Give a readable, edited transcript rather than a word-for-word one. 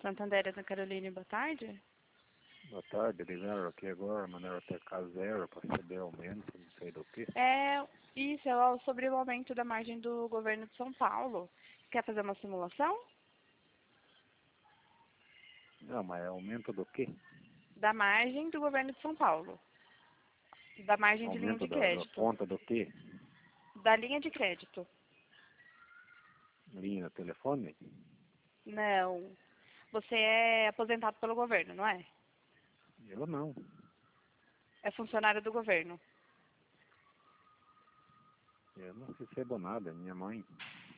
Santander, Ana Caroline, boa tarde. Boa tarde, ligaram aqui agora, mandaram até K0 para receber aumento, não sei do que. Isso é sobre o aumento da margem do governo de São Paulo. Quer fazer uma simulação? Não, mas é aumento do quê? Da margem do governo de São Paulo. Da margem de linha Aumento de da crédito. conta do quê? Da linha de crédito. Linha telefone? Não. Você é aposentado pelo governo, não é? Eu não. É funcionário do governo. Eu não recebo nada, minha mãe.